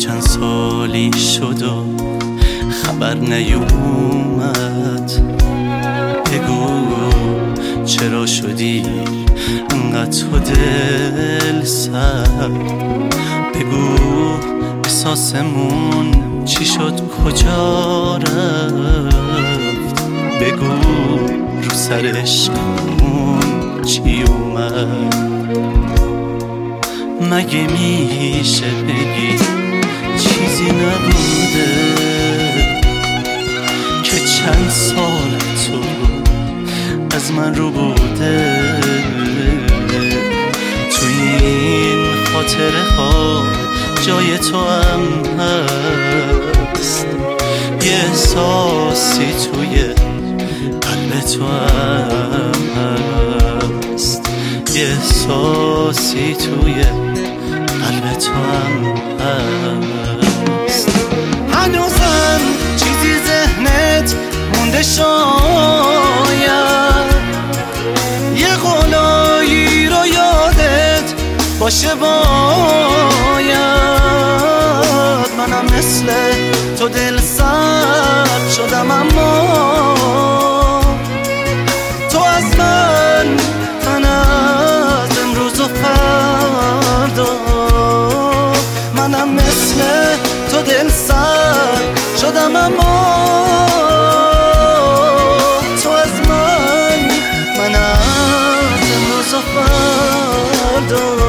چند سالی شد و خبر نیومد. بگو چرا شدی انقدر تو دل سرد؟ بگو احساسمون چی شد کجا رفت؟ بگو رو سر عشقمون چی اومد؟ مگه میشه بگی چیزی نبوده که چند سال تو از من رو بوده؟ تو این خاطره ها جای تو هم هست، یه احساسی توی قلب تو هم هست، یه احساسی توی قلب تو هم هست. هنوزم چیزی ذهنت مونده شاید، یه قولایی رو یادت باشه باید. منم مثل تو دل سرد شدم، اما تو از من از امروز و فردا. منم مثل تو دل سرد شدم، اما تو از من از امروز و فردا.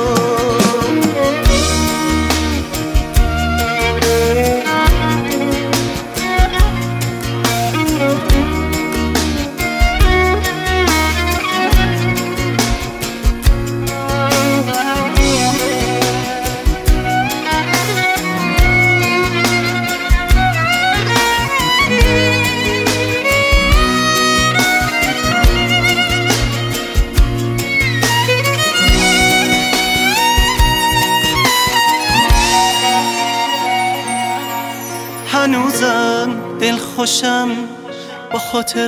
هنوزم دلخوشم با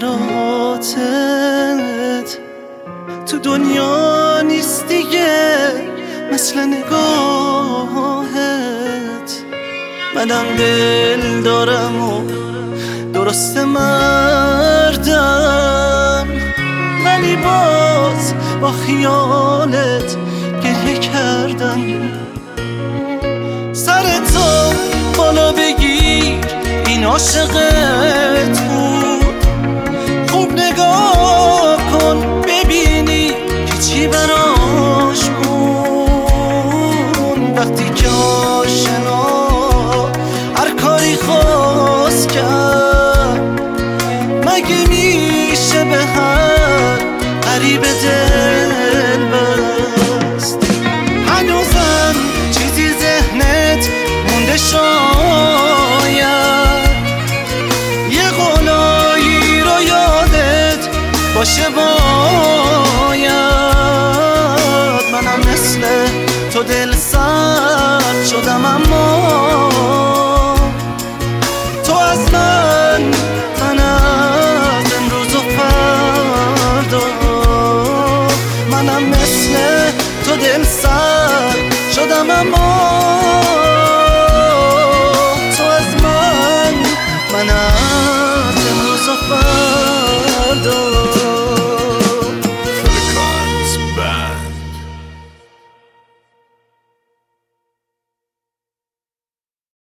خاطراتت، تو دنیا نیست دیگه مثل نگاهت. منم دل دارم و درست مردم، ولی باز با خیالت گریه کردم. سر تو بالا بگیر، این عاشقت بود. خوب نگاه کن ببینی که چی براش بود. وقتی که آشنا هر کاری خواست کرد، مگه میشه به هر غریب دل بست؟ هنوزم چیزی ذهنت مونده شاید، یه قولایی رو یادت باشه باید. منم مثل تو دل سرد شدم، اما تو از من از امروز و فردا. منم مثل تو دل سرد شدم، اما